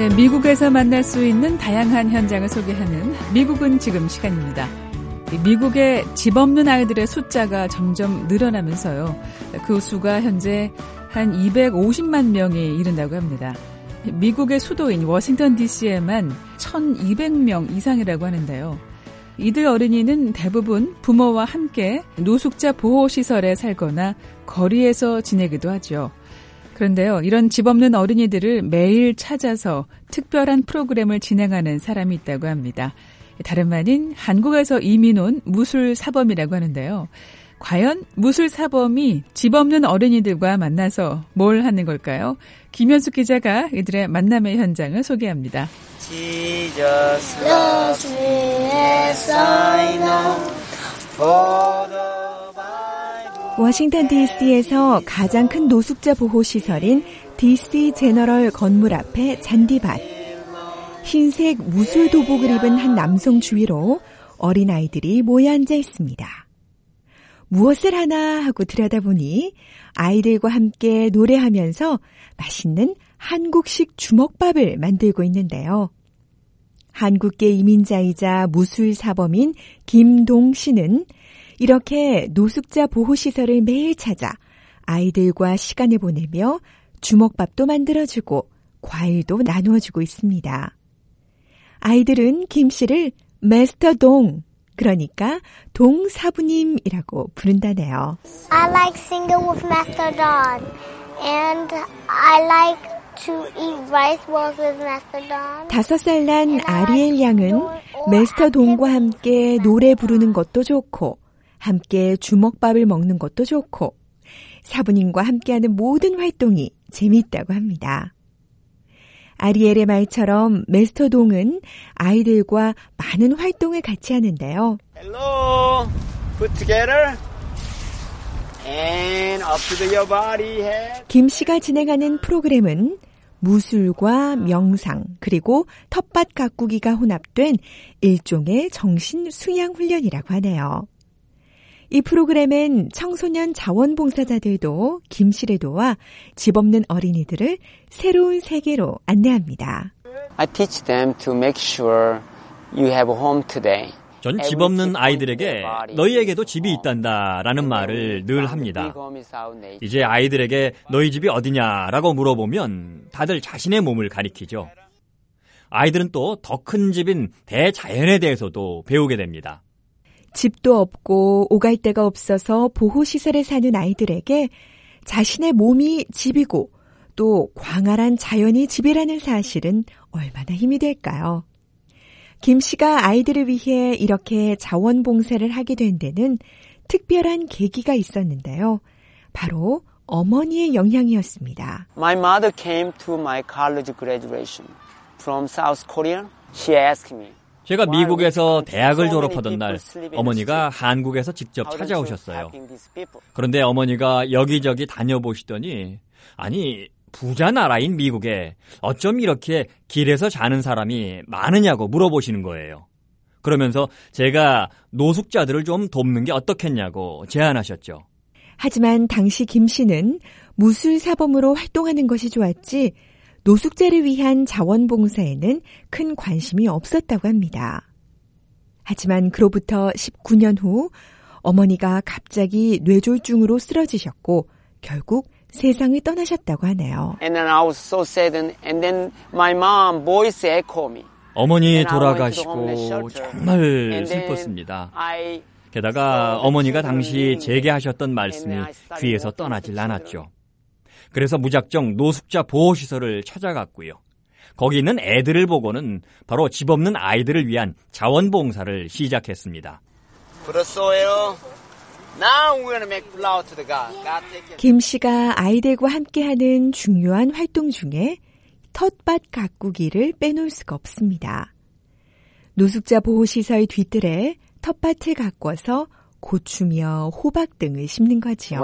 네, 미국에서 만날 수 있는 다양한 현장을 소개하는 미국은 지금 시간입니다. 미국의 집 없는 아이들의 숫자가 점점 늘어나면서요. 그 수가 현재 한 250만 명이 이른다고 합니다. 미국의 수도인 워싱턴 DC에만 1,200명 이상이라고 하는데요. 이들 어린이는 대부분 부모와 함께 노숙자 보호시설에 살거나 거리에서 지내기도 하죠. 그런데요, 이런 집 없는 어린이들을 매일 찾아서 특별한 프로그램을 진행하는 사람이 있다고 합니다. 다름 아닌 한국에서 이민 온 무술사범이라고 하는데요. 과연 무술사범이 집 없는 어린이들과 만나서 뭘 하는 걸까요? 김현숙 기자가 이들의 만남의 현장을 소개합니다. Jesus loves me as I know for the Bible. 워싱턴 DC에서 가장 큰 노숙자 보호시설인 DC 제너럴 건물 앞에 잔디밭. 흰색 무술 도복을 입은 한 남성 주위로 어린아이들이 모여 앉아 있습니다. 무엇을 하나 하고 들여다보니 아이들과 함께 노래하면서 맛있는 한국식 주먹밥을 만들고 있는데요. 한국계 이민자이자 무술사범인 김동 씨는 이렇게 노숙자 보호시설을 매일 찾아 아이들과 시간을 보내며 주먹밥도 만들어주고 과일도 나누어주고 있습니다. 아이들은 김 씨를 마스터 동, 그러니까 동사부님이라고 부른다네요. I like singing with Master Don, and I like to eat rice balls with Master Don. 5살 난 아리엘 양은 마스터 동과 함께 노래 부르는 것도 좋고 함께 주먹밥을 먹는 것도 좋고 사부님과 함께하는 모든 활동이 재미있다고 합니다. 아리엘의 말처럼 마스터 동은 아이들과 많은 활동을 같이 하는데요. Hello, put together and up to your body head. 김 씨가 진행하는 프로그램은 무술과 명상 그리고 텃밭 가꾸기가 혼합된 일종의 정신 수양 훈련이라고 하네요. 이 프로그램엔 청소년 자원봉사자들도 김 씨를 도와 집 없는 어린이들을 새로운 세계로 안내합니다. I teach them to make sure you have a home today. 전 집 없는 아이들에게 너희에게도 집이 있단다라는 말을 늘 합니다. 이제 아이들에게 너희 집이 어디냐라고 물어보면 다들 자신의 몸을 가리키죠. 아이들은 또 더 큰 집인 대자연에 대해서도 배우게 됩니다. 집도 없고 오갈 데가 없어서 보호시설에 사는 아이들에게 자신의 몸이 집이고 또 광활한 자연이 집이라는 사실은 얼마나 힘이 될까요? 김 씨가 아이들을 위해 이렇게 자원봉사를 하게 된 데는 특별한 계기가 있었는데요. 바로 어머니의 영향이었습니다. My mother came to my college graduation from South Korea. She asked me. 제가 미국에서 대학을 졸업하던 날 어머니가 한국에서 직접 찾아오셨어요. 그런데 어머니가 여기저기 다녀보시더니 아니 부자 나라인 미국에 어쩜 이렇게 길에서 자는 사람이 많으냐고 물어보시는 거예요. 그러면서 제가 노숙자들을 좀 돕는 게 어떻겠냐고 제안하셨죠. 하지만 당시 김 씨는 무술사범으로 활동하는 것이 좋았지 노숙자를 위한 자원봉사에는 큰 관심이 없었다고 합니다. 하지만 그로부터 19년 후 어머니가 갑자기 뇌졸중으로 쓰러지셨고 결국 세상을 떠나셨다고 하네요. And then I was so sad and then my mom voice echoed me. 어머니 돌아가시고 정말 슬펐습니다. 게다가 어머니가 당시 제게 하셨던 말씀이 귀에서 떠나질 않았죠. 그래서 무작정 노숙자 보호시설을 찾아갔고요. 거기 있는 애들을 보고는 바로 집 없는 아이들을 위한 자원봉사를 시작했습니다. 김 씨가 아이들과 함께하는 중요한 활동 중에 텃밭 가꾸기를 빼놓을 수가 없습니다. 노숙자 보호시설 뒤뜰에 텃밭을 가꿔서 고추며 호박 등을 심는 거지요.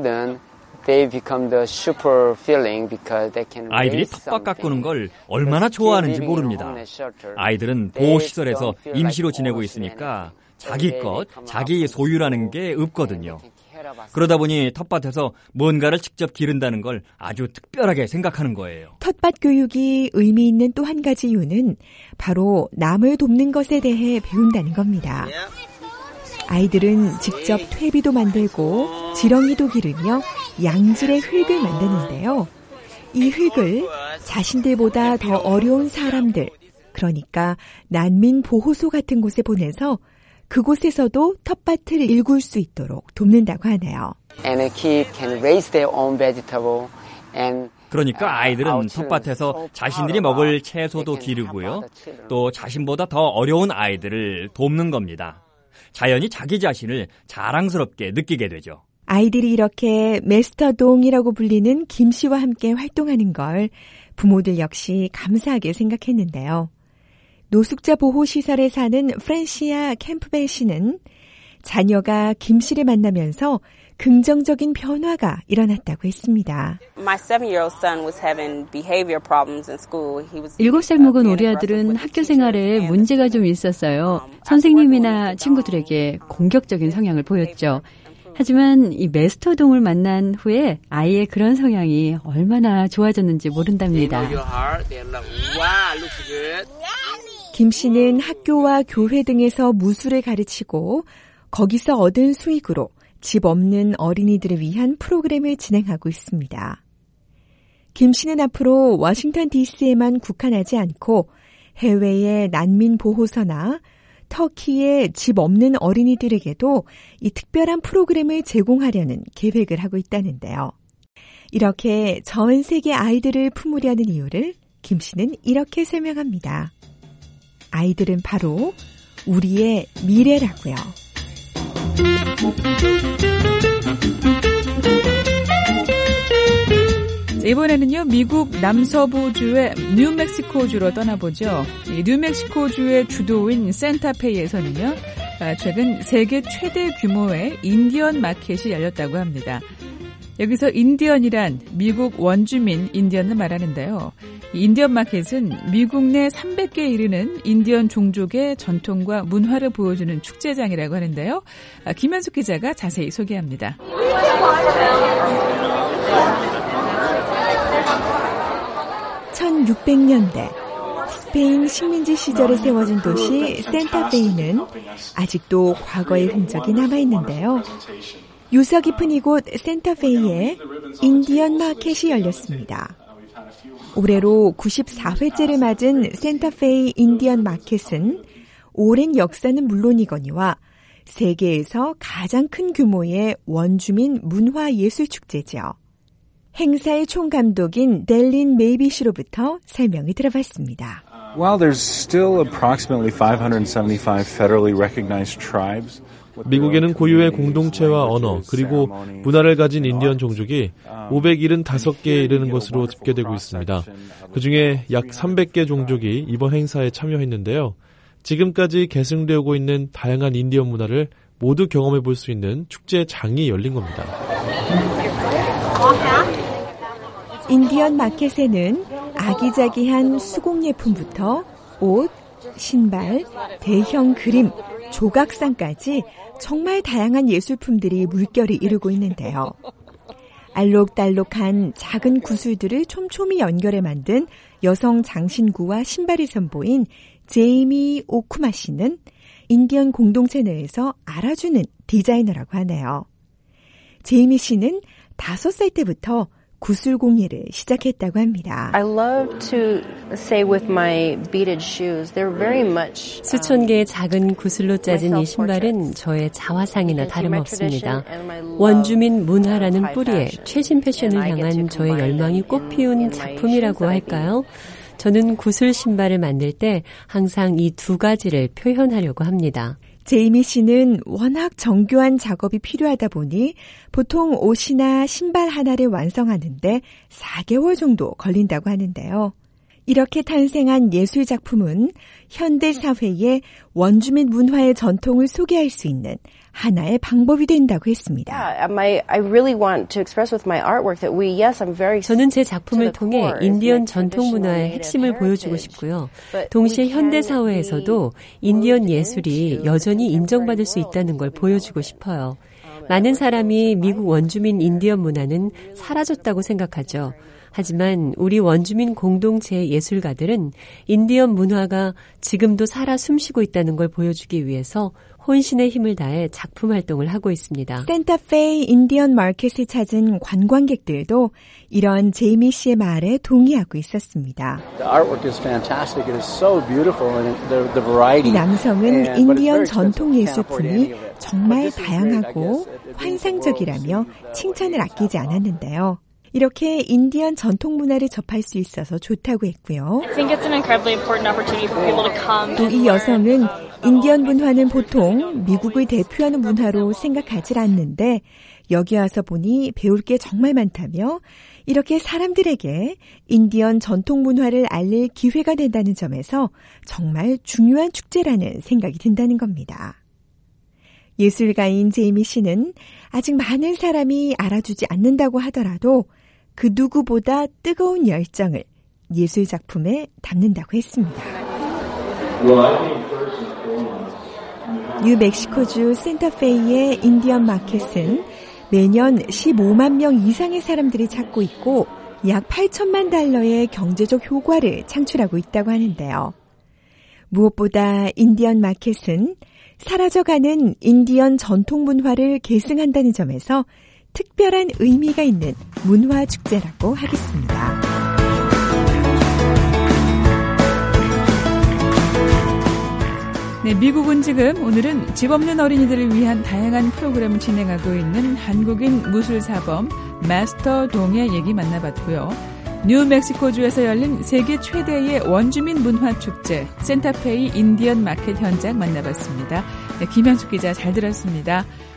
아이들이 텃밭 가꾸는 걸 얼마나 좋아하는지 모릅니다. 아이들은 보호시설에서 임시로 지내고 있으니까 자기 것, 자기 소유라는 게 없거든요. 그러다 보니 텃밭에서 뭔가를 직접 기른다는 걸 아주 특별하게 생각하는 거예요. 텃밭 교육이 의미 있는 또 한 가지 이유는 바로 남을 돕는 것에 대해 배운다는 겁니다. 아이들은 직접 퇴비도 만들고 지렁이도 기르며 양질의 흙을 만드는데요. 이 흙을 자신들보다 더 어려운 사람들, 그러니까 난민 보호소 같은 곳에 보내서 그곳에서도 텃밭을 일굴 수 있도록 돕는다고 하네요. 그러니까 아이들은 텃밭에서 자신들이 먹을 채소도 기르고요. 또 자신보다 더 어려운 아이들을 돕는 겁니다. 자연히 자기 자신을 자랑스럽게 느끼게 되죠. 아이들이 이렇게 메스터동이라고 불리는 김 씨와 함께 활동하는 걸 부모들 역시 감사하게 생각했는데요. 노숙자 보호시설에 사는 프랜시아 캠프벨 씨는 자녀가 김 씨를 만나면서 긍정적인 변화가 일어났다고 했습니다. 7살 먹은 우리 아들은 학교 생활에 문제가 좀 있었어요. 선생님이나 친구들에게 공격적인 성향을 보였죠. 하지만 이 메스터동을 만난 후에 아이의 그런 성향이 얼마나 좋아졌는지 모른답니다. 김 씨는 학교와 교회 등에서 무술을 가르치고 거기서 얻은 수익으로 집 없는 어린이들을 위한 프로그램을 진행하고 있습니다. 김 씨는 앞으로 워싱턴 DC에만 국한하지 않고 해외의 난민 보호소나 터키의 집 없는 어린이들에게도 이 특별한 프로그램을 제공하려는 계획을 하고 있다는데요. 이렇게 전 세계 아이들을 품으려는 이유를 김 씨는 이렇게 설명합니다. 아이들은 바로 우리의 미래라고요. 이번에는요, 미국 남서부주의 뉴멕시코주로 떠나보죠. 이 뉴멕시코주의 주도인 산타페이에서는요, 최근 세계 최대 규모의 인디언 마켓이 열렸다고 합니다. 여기서 인디언이란 미국 원주민 인디언을 말하는데요. 이 인디언 마켓은 미국 내 300개에 이르는 인디언 종족의 전통과 문화를 보여주는 축제장이라고 하는데요. 김현숙 기자가 자세히 소개합니다. 1600년대 스페인 식민지 시절에 세워진 도시 산타페이는 아직도 과거의 흔적이 남아있는데요. 유서 깊은 이곳 산타페이에 인디언 마켓이 열렸습니다. 올해로 94회째를 맞은 산타페이 인디언 마켓은 오랜 역사는 물론이거니와 세계에서 가장 큰 규모의 원주민 문화예술축제죠. 행사의 총감독인 델린 메이비 씨로부터 설명을 들어봤습니다. While there's still approximately 575 federally recognized tribes, 미국에는 고유의 공동체와 언어 그리고 문화를 가진 인디언 종족이 575개에 이르는 것으로 집계되고 있습니다. 그중에 약 300개 종족이 이번 행사에 참여했는데요. 지금까지 계승되고 있는 다양한 인디언 문화를 모두 경험해 볼 수 있는 축제장이 열린 겁니다. 인디언 마켓에는 아기자기한 수공예품부터 옷, 신발, 대형 그림, 조각상까지 정말 다양한 예술품들이 물결을 이루고 있는데요. 알록달록한 작은 구슬들을 촘촘히 연결해 만든 여성 장신구와 신발이 선보인 제이미 오쿠마 씨는 인디언 공동체 내에서 알아주는 디자이너라고 하네요. 제이미 씨는 5살 때부터 구슬 공예를 시작했다고 합니다. I love to say with my beaded shoes, they're very much 수천 개의 작은 구슬로 짜진 이 신발은 저의 자화상이나 다름없습니다. 원주민 문화라는 뿌리에 최신 패션을 향한 저의 열망이 꽃피운 작품이라고 할까요? 저는 구슬 신발을 만들 때 항상 이 두 가지를 표현하려고 합니다. 제이미 씨는 워낙 정교한 작업이 필요하다 보니 보통 옷이나 신발 하나를 완성하는데 4개월 정도 걸린다고 하는데요. 이렇게 탄생한 예술 작품은 현대 사회의 원주민 문화의 전통을 소개할 수 있는 하나의 방법이 된다고 했습니다. 저는 제 작품을 통해 인디언 전통 문화의 핵심을 보여주고 싶고요. 동시에 현대 사회에서도 인디언 예술이 여전히 인정받을 수 있다는 걸 보여주고 싶어요. 많은 사람이 미국 원주민 인디언 문화는 사라졌다고 생각하죠. 하지만 우리 원주민 공동체의 예술가들은 인디언 문화가 지금도 살아 숨쉬고 있다는 걸 보여주기 위해서 혼신의 힘을 다해 작품 활동을 하고 있습니다. 센타페이 인디언 마켓을 찾은 관광객들도 이런 제이미 씨의 말에 동의하고 있었습니다. 이 남성은 인디언 전통 예술품이 정말 다양하고 환상적이라며 칭찬을 아끼지 않았는데요. 이렇게 인디언 전통 문화를 접할 수 있어서 좋다고 했고요. 또 이 여성은 인디언 문화는 보통 미국을 대표하는 문화로 생각하지 않는데 여기 와서 보니 배울 게 정말 많다며 이렇게 사람들에게 인디언 전통 문화를 알릴 기회가 된다는 점에서 정말 중요한 축제라는 생각이 든다는 겁니다. 예술가인 제이미 씨는 아직 많은 사람이 알아주지 않는다고 하더라도 그 누구보다 뜨거운 열정을 예술 작품에 담는다고 했습니다. 뉴멕시코주 센타페이의 인디언 마켓은 매년 15만 명 이상의 사람들이 찾고 있고 약 8천만 달러의 경제적 효과를 창출하고 있다고 하는데요. 무엇보다 인디언 마켓은 사라져가는 인디언 전통 문화를 계승한다는 점에서 특별한 의미가 있는 문화 축제라고 하겠습니다. 네, 미국은 지금 오늘은 집 없는 어린이들을 위한 다양한 프로그램을 진행하고 있는 한국인 무술사범 마스터 동의 얘기 만나봤고요. 뉴멕시코주에서 열린 세계 최대의 원주민 문화축제 센타페이 인디언 마켓 현장 만나봤습니다. 네, 김현숙 기자 잘 들었습니다.